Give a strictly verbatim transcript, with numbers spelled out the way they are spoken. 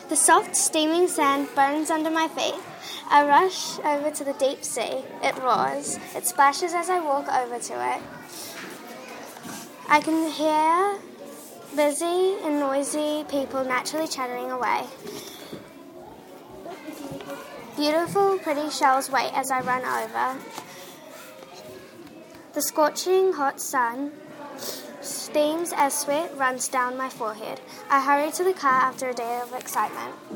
The soft, steaming sand burns under my feet. I rush over to the deep sea. It roars. It splashes as I walk over to it. I can hear busy and noisy people naturally chattering away. Beautiful, pretty shells wait as I run over. The scorching hot sun steams as sweat runs down my forehead. I hurry to the car after a day of excitement.